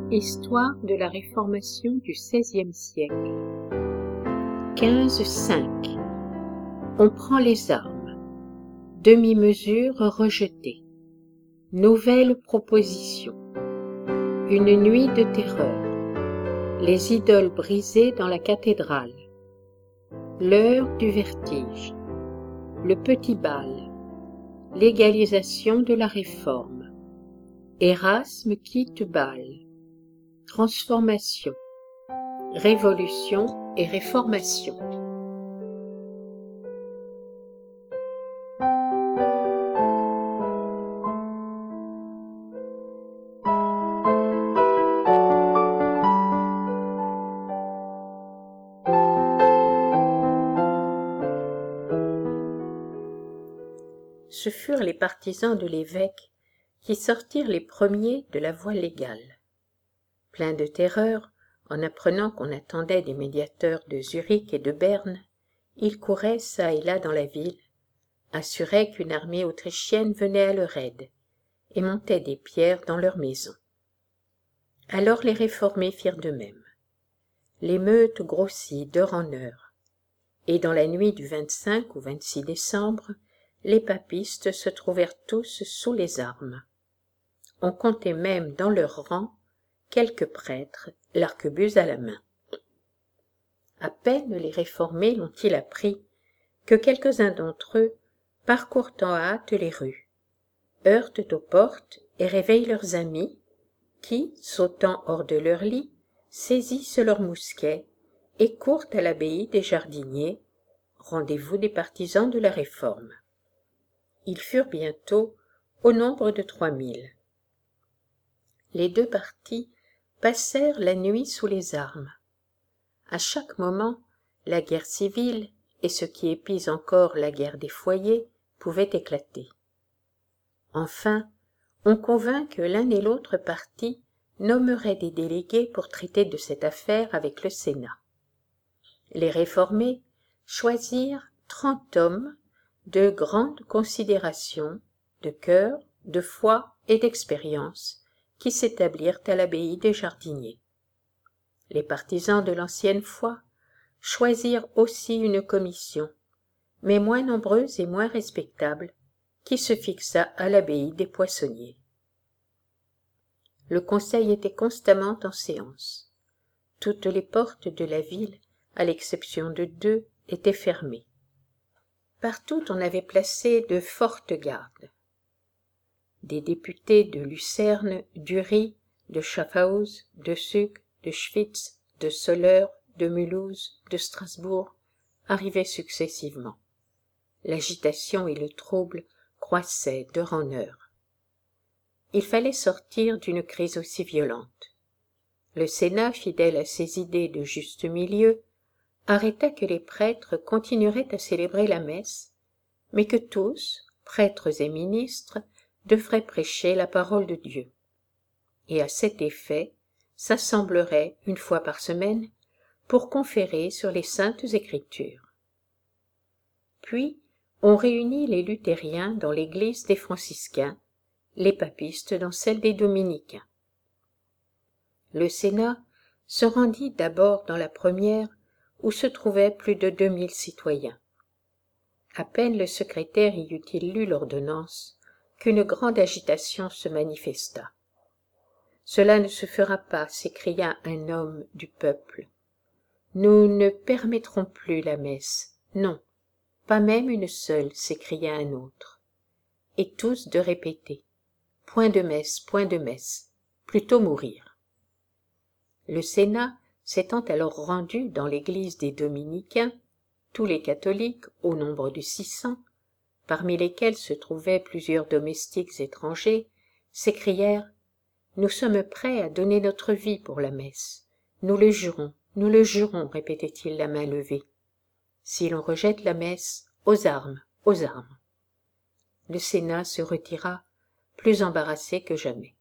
Histoire de la Réformation du XVIe siècle. 15-5. On prend les armes. Demi-mesure rejetée. Nouvelle proposition. Une nuit de terreur. Les idoles brisées dans la cathédrale. L'heure du vertige. Le petit bal. Légalisation de la réforme. Érasme quitte Bâle. Transformation. Révolution et réformation. Ce furent les partisans de l'évêque qui sortirent les premiers de la voie légale. Pleins de terreur, en apprenant qu'on attendait des médiateurs de Zurich et de Berne, ils couraient çà et là dans la ville, assuraient qu'une armée autrichienne venait à leur aide, et montaient des pierres dans leurs maisons. Alors les réformés firent de même. L'émeute grossit d'heure en heure, et dans la nuit du 25 au 26 décembre, les papistes se trouvèrent tous sous les armes. On comptait même dans leurs rangs quelques prêtres, l'arquebuse à la main. À peine les réformés l'ont-ils appris que quelques-uns d'entre eux parcourent en hâte les rues, heurtent aux portes et réveillent leurs amis, qui, sautant hors de leur lit, saisissent leurs mousquets et courent à l'abbaye des Jardiniers, rendez-vous des partisans de la Réforme. Ils furent bientôt au nombre de 3000. Les deux partis passèrent la nuit sous les armes. À chaque moment, la guerre civile, et ce qui épise encore la guerre des foyers, pouvaient éclater. Enfin, on convint que l'un et l'autre parti nommeraient des délégués pour traiter de cette affaire avec le Sénat. Les réformés choisirent 30 hommes de grande considération, de cœur, de foi et d'expérience, qui s'établirent à l'abbaye des Jardiniers. Les partisans de l'ancienne foi choisirent aussi une commission, mais moins nombreuse et moins respectable, qui se fixa à l'abbaye des Poissonniers. Le conseil était constamment en séance. Toutes les portes de la ville, à l'exception de 2, étaient fermées. Partout on avait placé de fortes gardes. Des députés de Lucerne, d'Uri, de Schaffhouse, de Zug, de Schwytz, de Soleure, de Mulhouse, de Strasbourg arrivaient successivement. L'agitation et le trouble croissaient d'heure en heure. Il fallait sortir d'une crise aussi violente. Le Sénat, fidèle à ses idées de juste milieu, arrêta que les prêtres continueraient à célébrer la messe, mais que tous, prêtres et ministres, devraient prêcher la parole de Dieu. Et à cet effet, s'assembleraient une fois par semaine pour conférer sur les saintes écritures. Puis, on réunit les luthériens dans l'église des franciscains, les papistes dans celle des dominicains. Le Sénat se rendit d'abord dans la première, où se trouvaient plus de 2000 citoyens. À peine le secrétaire y eut-il lu l'ordonnance, qu'une grande agitation se manifesta. « Cela ne se fera pas, s'écria un homme du peuple. Nous ne permettrons plus la messe. Non, pas même une seule, s'écria un autre. Et tous de répéter. Point de messe, plutôt mourir. Le Sénat s'étant alors rendu dans l'église des dominicains, tous les catholiques, au nombre de 600, parmi lesquels se trouvaient plusieurs domestiques étrangers, s'écrièrent « Nous sommes prêts à donner notre vie pour la messe. Nous le jurons, répétait-il la main levée. Si l'on rejette la messe, aux armes, aux armes. Le Sénat se retira, plus embarrassé que jamais.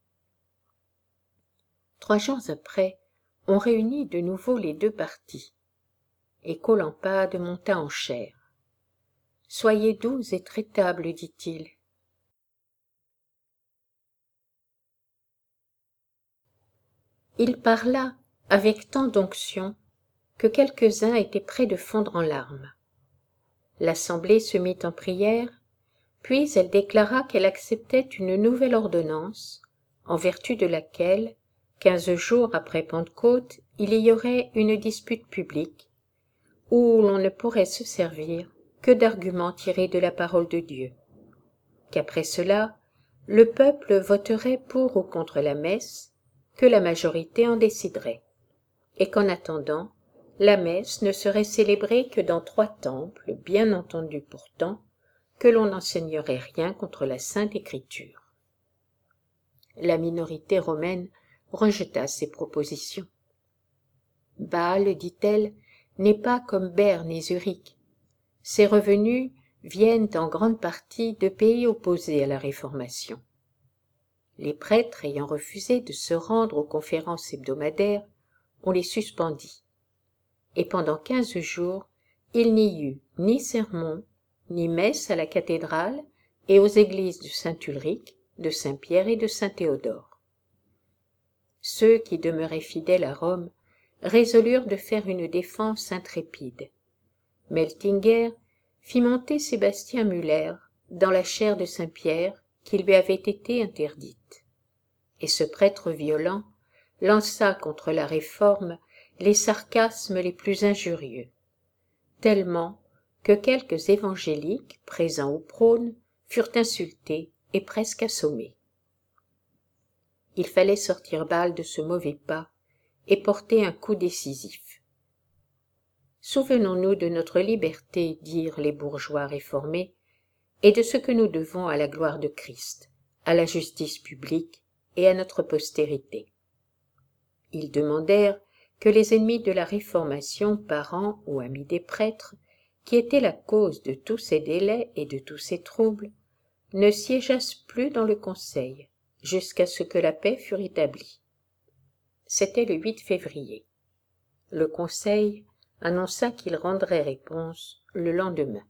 3 jours après, on réunit de nouveau les deux partis, et Colampade monta en chaire. « Soyez doux et traitables, dit-il. Il parla avec tant d'onction que quelques-uns étaient près de fondre en larmes. L'assemblée se mit en prière, puis elle déclara qu'elle acceptait une nouvelle ordonnance, en vertu de laquelle, 15 jours après Pentecôte, il y aurait une dispute publique, où l'on ne pourrait se servir que d'arguments tirés de la parole de Dieu, qu'après cela, le peuple voterait pour ou contre la messe, que la majorité en déciderait, et qu'en attendant, la messe ne serait célébrée que dans 3 temples, bien entendu pourtant, que l'on n'enseignerait rien contre la Sainte Écriture. La minorité romaine rejeta ces propositions. Bâle, dit-elle, n'est pas comme Berne et Zurich. Ses revenus viennent en grande partie de pays opposés à la Réformation. Les prêtres ayant refusé de se rendre aux conférences hebdomadaires, on les suspendit. Et pendant 15 jours, il n'y eut ni sermon, ni messe à la cathédrale et aux églises de Saint-Ulrich, de Saint-Pierre et de Saint-Théodore. Ceux qui demeuraient fidèles à Rome résolurent de faire une défense intrépide. Meltinger fit monter Sébastien Müller dans la chaire de Saint-Pierre qui lui avait été interdite. Et ce prêtre violent lança contre la Réforme les sarcasmes les plus injurieux, tellement que quelques évangéliques, présents au prône, furent insultés et presque assommés. Il fallait sortir Bâle de ce mauvais pas et porter un coup décisif. Souvenons-nous de notre liberté, dirent les bourgeois réformés, et de ce que nous devons à la gloire de Christ, à la justice publique et à notre postérité. Ils demandèrent que les ennemis de la Réformation, parents ou amis des prêtres, qui étaient la cause de tous ces délais et de tous ces troubles, ne siégeassent plus dans le conseil, jusqu'à ce que la paix fût rétablie. C'était le 8 février. Le conseil annonça qu'il rendrait réponse le lendemain.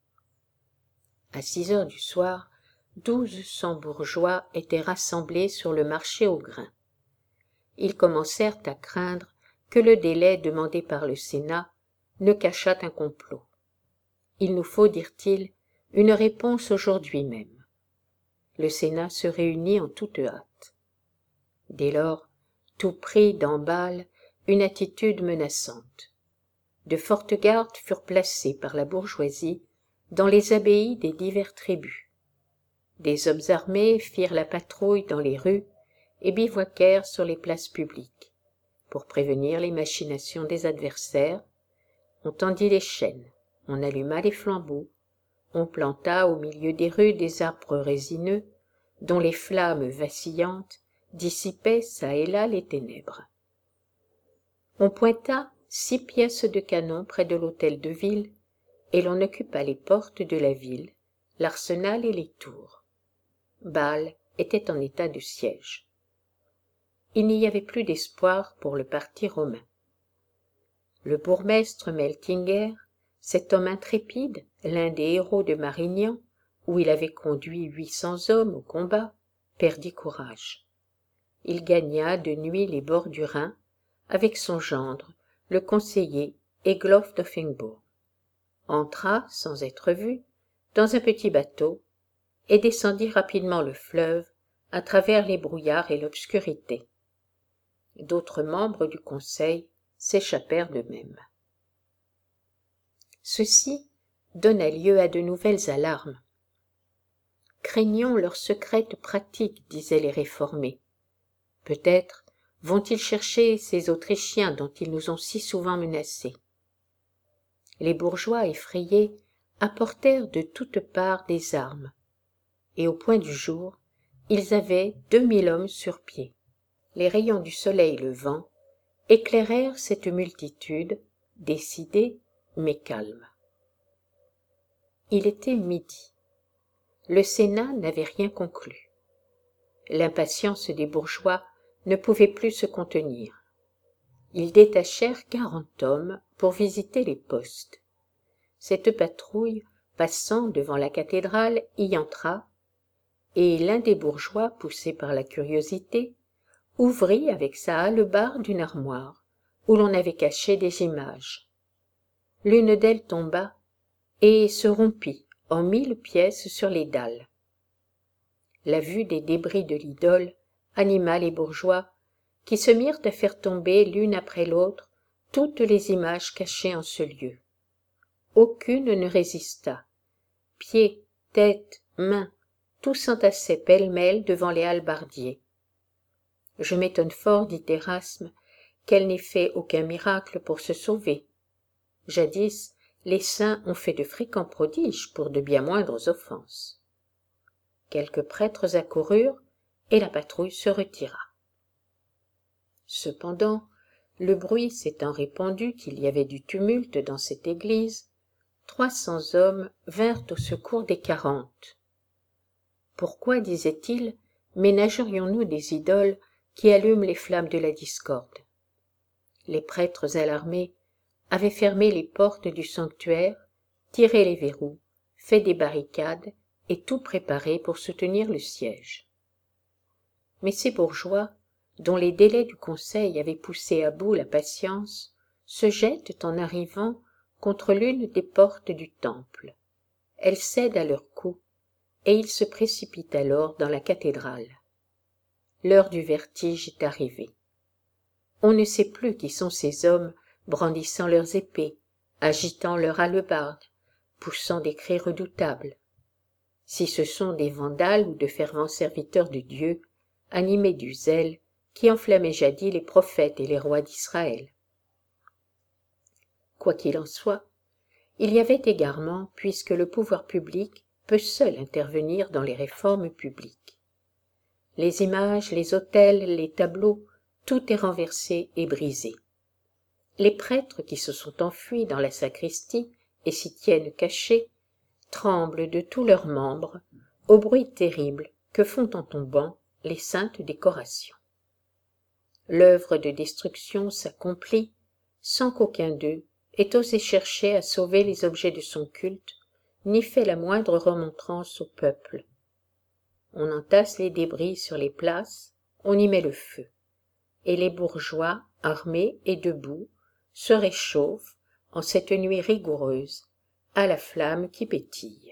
À 6 heures du soir, 1200 bourgeois étaient rassemblés sur le marché aux grains. Ils commencèrent à craindre que le délai demandé par le Sénat ne cachât un complot. Il nous faut, dirent-ils, une réponse aujourd'hui même. Le Sénat se réunit en toute hâte. Dès lors, tout prit dans Bâle une attitude menaçante. De fortes gardes furent placées par la bourgeoisie dans les abbayes des divers tribus. Des hommes armés firent la patrouille dans les rues et bivouaquèrent sur les places publiques. Pour prévenir les machinations des adversaires, on tendit les chaînes, on alluma les flambeaux, on planta au milieu des rues des arbres résineux, dont les flammes vacillantes dissipaient çà et là les ténèbres. On pointa 6 pièces de canon près de l'hôtel de ville, et l'on occupa les portes de la ville, l'arsenal et les tours. Bâle était en état de siège. Il n'y avait plus d'espoir pour le parti romain. Le bourgmestre Meltinger, cet homme intrépide, l'un des héros de Marignan, où il avait conduit 800 hommes au combat, perdit courage. Il gagna de nuit les bords du Rhin, avec son gendre, le conseiller Egloff d'Offenbourg, entra, sans être vu, dans un petit bateau, et descendit rapidement le fleuve, à travers les brouillards et l'obscurité. D'autres membres du conseil s'échappèrent d'eux-mêmes. Ceci donna lieu à de nouvelles alarmes. Craignons leur secrète pratique, disaient les réformés. Peut-être vont-ils chercher ces Autrichiens dont ils nous ont si souvent menacés. Les bourgeois effrayés apportèrent de toutes parts des armes, et au point du jour, ils avaient 2000 hommes sur pied. Les rayons du soleil levant éclairèrent cette multitude, décidée mais calme. Il était midi. Le Sénat n'avait rien conclu. L'impatience des bourgeois ne pouvait plus se contenir. Ils détachèrent 40 hommes pour visiter les postes. Cette patrouille, passant devant la cathédrale, y entra, et l'un des bourgeois, poussé par la curiosité, ouvrit avec sa hallebarde une armoire où l'on avait caché des images. L'une d'elles tomba et se rompit en 1000 pièces sur les dalles. La vue des débris de l'idole anima les bourgeois, qui se mirent à faire tomber l'une après l'autre toutes les images cachées en ce lieu. Aucune ne résista. Pieds, têtes, mains, tout s'entassait pêle-mêle devant les hallebardiers. Je m'étonne fort, dit Érasme, qu'elle n'ait fait aucun miracle pour se sauver. Jadis, les saints ont fait de fréquents prodiges pour de bien moindres offenses. Quelques prêtres accoururent, et la patrouille se retira. Cependant, le bruit s'étant répandu qu'il y avait du tumulte dans cette église, 300 hommes vinrent au secours des 40. Pourquoi, disaient-ils, ménagerions-nous des idoles qui allument les flammes de la discorde? Les prêtres alarmés avaient fermé les portes du sanctuaire, tiré les verrous, fait des barricades et tout préparé pour soutenir le siège. Mais ces bourgeois, dont les délais du conseil avaient poussé à bout la patience, se jettent en arrivant contre l'une des portes du temple. Elle cède à leurs coups, et ils se précipitent alors dans la cathédrale. L'heure du vertige est arrivée. On ne sait plus qui sont ces hommes brandissant leurs épées, agitant leurs hallebardes, poussant des cris redoutables. Si ce sont des vandales ou de fervents serviteurs de Dieu, animés du zèle qui enflammait jadis les prophètes et les rois d'Israël. Quoi qu'il en soit, il y avait égarement, puisque le pouvoir public peut seul intervenir dans les réformes publiques. Les images, les autels, les tableaux, tout est renversé et brisé. Les prêtres qui se sont enfuis dans la sacristie et s'y tiennent cachés tremblent de tous leurs membres au bruit terrible que font en tombant les saintes décorations. L'œuvre de destruction s'accomplit sans qu'aucun d'eux ait osé chercher à sauver les objets de son culte, ni fait la moindre remontrance au peuple. On entasse les débris sur les places, on y met le feu, et les bourgeois, armés et debout, se réchauffent, en cette nuit rigoureuse, à la flamme qui pétille.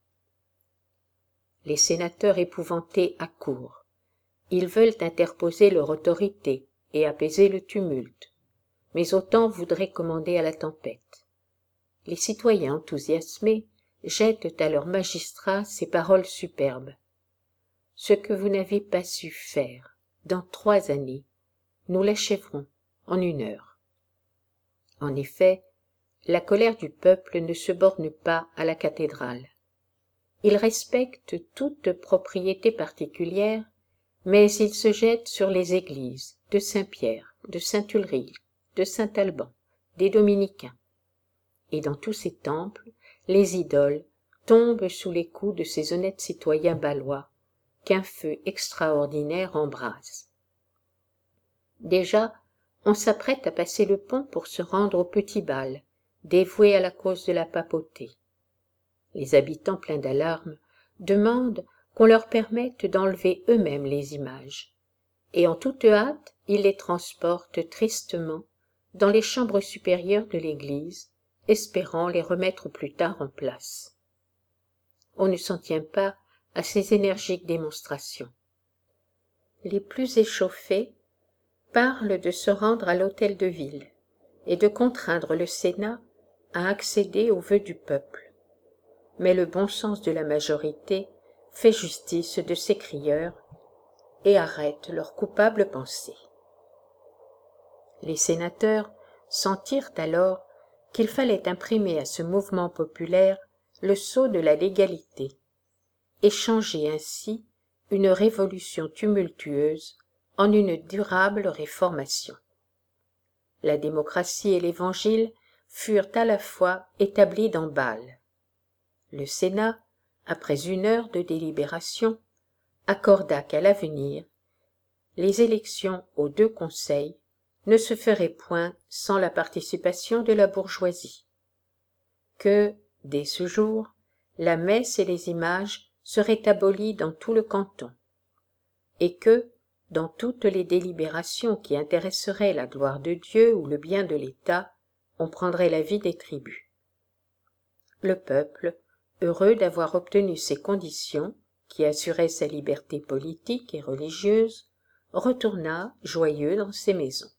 Les sénateurs épouvantés accourent. Ils veulent interposer leur autorité et apaiser le tumulte, mais autant voudraient commander à la tempête. Les citoyens enthousiasmés jettent à leurs magistrats ces paroles superbes. Ce que vous n'avez pas su faire dans 3 années, nous l'achèverons en 1 heure. En effet, la colère du peuple ne se borne pas à la cathédrale. Il respecte toute propriété particulière, mais il se jette sur les églises de Saint-Pierre, de Saint-Ulrich, de Saint-Alban, des Dominicains. Et dans tous ces temples, les idoles tombent sous les coups de ces honnêtes citoyens balois qu'un feu extraordinaire embrase. Déjà, on s'apprête à passer le pont pour se rendre au petit bal, dévoué à la cause de la papauté. Les habitants pleins d'alarme demandent qu'on leur permette d'enlever eux-mêmes les images, et en toute hâte ils les transportent tristement dans les chambres supérieures de l'église, espérant les remettre plus tard en place. On ne s'en tient pas à ces énergiques démonstrations. Les plus échauffés parlent de se rendre à l'hôtel de ville et de contraindre le Sénat à accéder aux vœux du peuple. Mais le bon sens de la majorité fait justice de ces crieurs et arrête leurs coupables pensées. Les sénateurs sentirent alors qu'il fallait imprimer à ce mouvement populaire le sceau de la légalité et changer ainsi une révolution tumultueuse en une durable réformation. La démocratie et l'Évangile furent à la fois établis dans Bâle. Le Sénat, après 1 heure de délibération, accorda qu'à l'avenir, les élections aux 2 conseils ne se feraient point sans la participation de la bourgeoisie, que, dès ce jour, la messe et les images seraient abolies dans tout le canton, et que, dans toutes les délibérations qui intéresseraient la gloire de Dieu ou le bien de l'État, on prendrait l'avis des tribus. Le peuple, heureux d'avoir obtenu ces conditions qui assuraient sa liberté politique et religieuse, retourna joyeux dans ses maisons.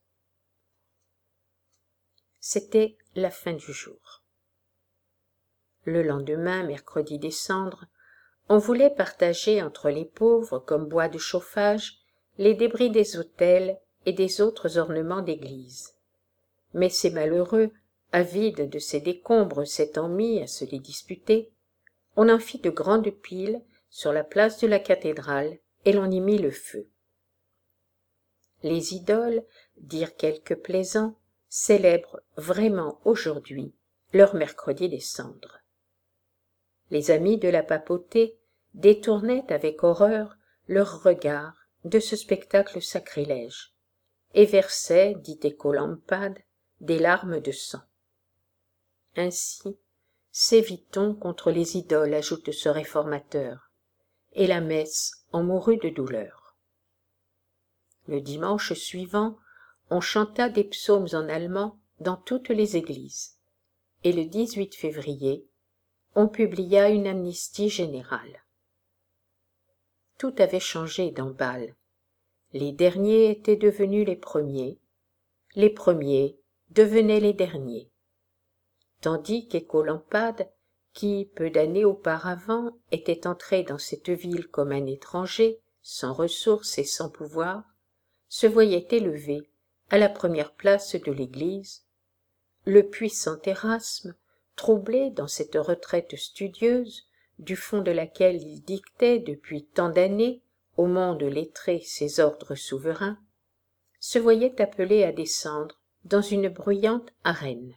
C'était la fin du jour. Le lendemain, mercredi des Cendres, on voulait partager entre les pauvres, comme bois de chauffage, les débris des autels et des autres ornements d'église. Mais ces malheureux, avides de ces décombres s'étant mis à se les disputer, on en fit de grandes piles sur la place de la cathédrale et l'on y mit le feu. Les idoles, dirent quelques plaisants, célèbrent vraiment aujourd'hui leur mercredi des Cendres. Les amis de la papauté détournaient avec horreur leurs regards de ce spectacle sacrilège et versaient, dit Écolampade, des larmes de sang. Ainsi sévit-on contre les idoles, ajoute ce réformateur, et la messe en mourut de douleur. Le dimanche suivant, on chanta des psaumes en allemand dans toutes les églises, et le 18 février, on publia une amnistie générale. Tout avait changé dans Bâle. Les derniers étaient devenus les premiers devenaient les derniers. Tandis qu'Écolampade, qui, peu d'années auparavant, était entré dans cette ville comme un étranger, sans ressources et sans pouvoir, se voyait élevé à la première place de l'Église, le puissant Érasme, troublé dans cette retraite studieuse, du fond de laquelle il dictait depuis tant d'années au monde lettré ses ordres souverains, se voyait appelé à descendre dans une bruyante arène.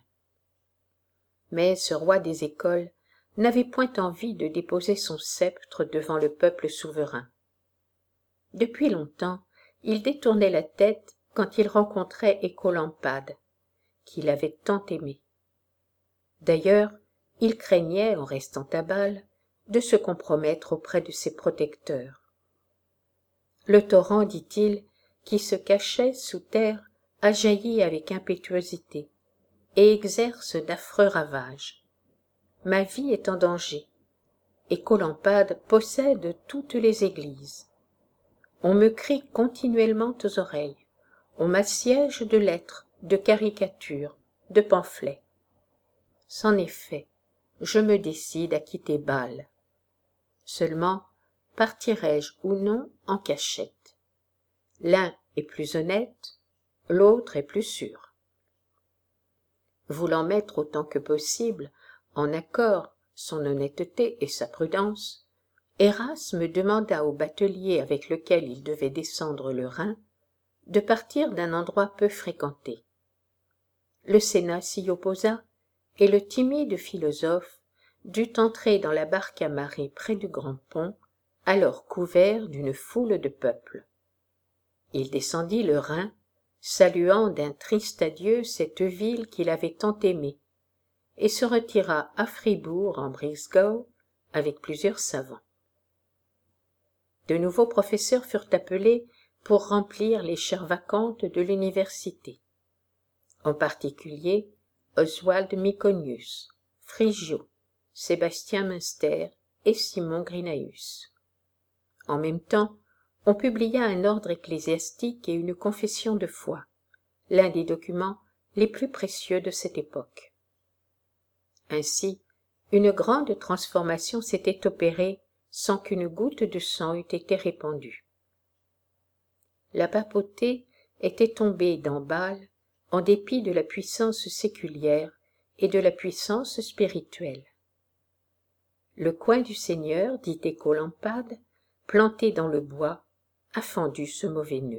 Mais ce roi des écoles n'avait point envie de déposer son sceptre devant le peuple souverain. Depuis longtemps, il détournait la tête quand il rencontrait Écolampade, qu'il avait tant aimé. D'ailleurs, il craignait, en restant à Bâle, de se compromettre auprès de ses protecteurs. Le torrent, dit-il, qui se cachait sous terre, a jailli avec impétuosité et exerce d'affreux ravages. Ma vie est en danger. Écolampade possède toutes les églises. On me crie continuellement aux oreilles. On m'assiège de lettres, de caricatures, de pamphlets. C'en est fait. Je me décide à quitter Bâle. Seulement, partirai-je ou non en cachette? L'un est plus honnête, l'autre est plus sûr. Voulant mettre autant que possible en accord son honnêteté et sa prudence, Érasme demanda au batelier avec lequel il devait descendre le Rhin de partir d'un endroit peu fréquenté. Le Sénat s'y opposa, et le timide philosophe dut entrer dans la barque amarrée près du grand pont, alors couvert d'une foule de peuple. Il descendit le Rhin, saluant d'un triste adieu cette ville qu'il avait tant aimée, et se retira à Fribourg en Brisgau avec plusieurs savants. De nouveaux professeurs furent appelés pour remplir les chaires vacantes de l'université, en particulier Oswald Miconius, Frigio, Sébastien Münster et Simon Grinaeus. En même temps, on publia un ordre ecclésiastique et une confession de foi, l'un des documents les plus précieux de cette époque. Ainsi, une grande transformation s'était opérée sans qu'une goutte de sang eût été répandue. La papauté était tombée dans Bâle en dépit de la puissance séculière et de la puissance spirituelle. Le coin du Seigneur, dit Écolampade, planté dans le bois, a fendu ce mauvais nœud.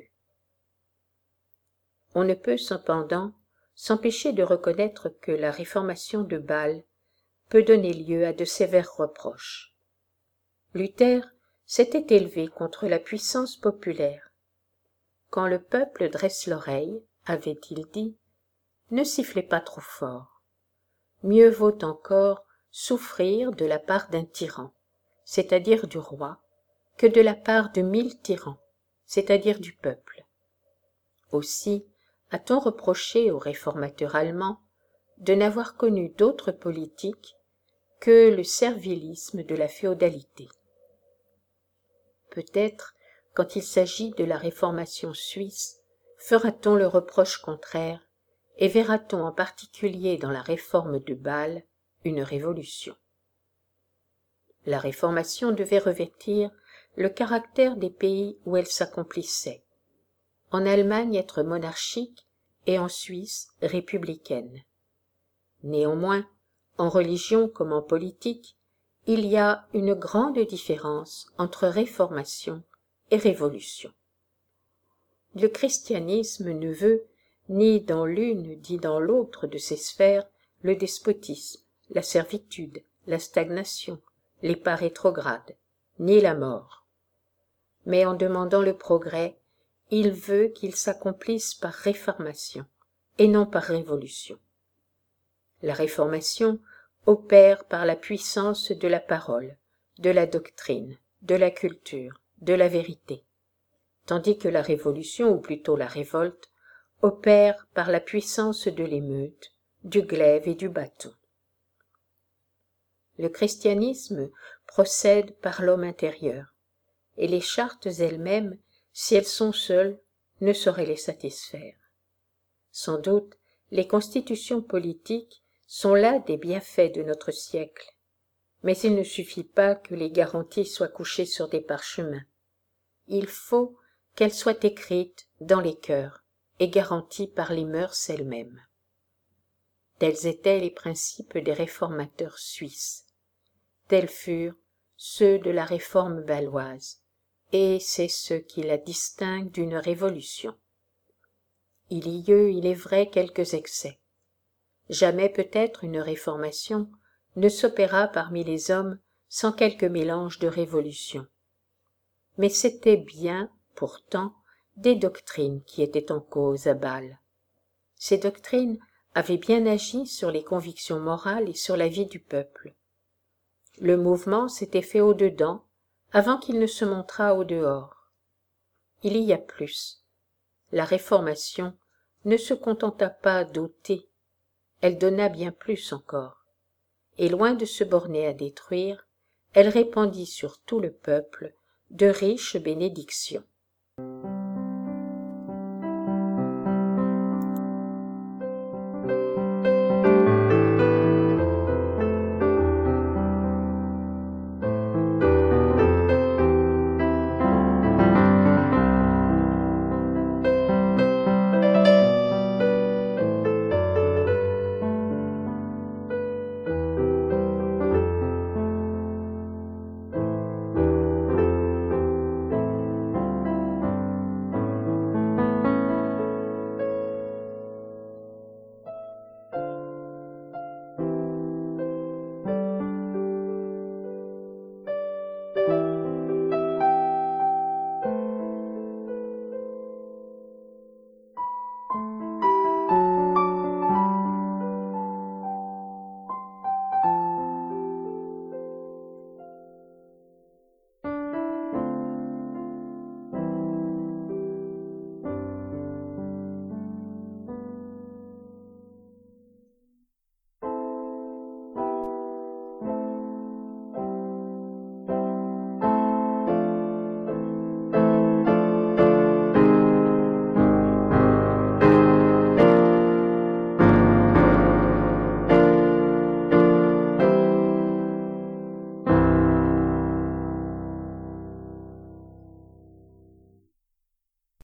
On ne peut cependant s'empêcher de reconnaître que la réformation de Bâle peut donner lieu à de sévères reproches. Luther s'était élevé contre la puissance populaire. Quand le peuple dresse l'oreille, avait-il dit, ne sifflez pas trop fort. Mieux vaut encore souffrir de la part d'un tyran, c'est-à-dire du roi, que de la part de 1000 tyrans, c'est-à-dire du peuple. Aussi a-t-on reproché aux réformateurs allemands de n'avoir connu d'autre politique que le servilisme de la féodalité. Peut-être, quand il s'agit de la réformation suisse, fera-t-on le reproche contraire et verra-t-on en particulier dans la réforme de Bâle une révolution. La réformation devait revêtir le caractère des pays où elle s'accomplissait, en Allemagne être monarchique et en Suisse républicaine. Néanmoins, en religion comme en politique, il y a une grande différence entre réformation et révolution. Le christianisme ne veut, ni dans l'une ni dans l'autre de ces sphères, le despotisme, la servitude, la stagnation, les pas rétrogrades, ni la mort. Mais en demandant le progrès, il veut qu'il s'accomplisse par réformation et non par révolution. La réformation opère par la puissance de la parole, de la doctrine, de la culture, de la vérité, tandis que la révolution, ou plutôt la révolte, opère par la puissance de l'émeute, du glaive et du bâton. Le christianisme procède par l'homme intérieur, et les chartes elles-mêmes, si elles sont seules, ne sauraient les satisfaire. Sans doute, les constitutions politiques sont là des bienfaits de notre siècle, mais il ne suffit pas que les garanties soient couchées sur des parchemins. Il faut qu'elles soient écrites dans les cœurs et garanties par les mœurs elles-mêmes. Tels étaient les principes des réformateurs suisses. Tels furent ceux de la réforme bâloise, et c'est ce qui la distingue d'une révolution. Il y eut, il est vrai, quelques excès. Jamais peut-être une réformation ne s'opéra parmi les hommes sans quelque mélange de révolution. Mais c'étaient bien, pourtant, des doctrines qui étaient en cause à Bâle. Ces doctrines avaient bien agi sur les convictions morales et sur la vie du peuple. Le mouvement s'était fait au-dedans avant qu'il ne se montrât au-dehors. Il y a plus. La Réformation ne se contenta pas d'ôter, elle donna bien plus encore, et loin de se borner à détruire, elle répandit sur tout le peuple de riches bénédictions.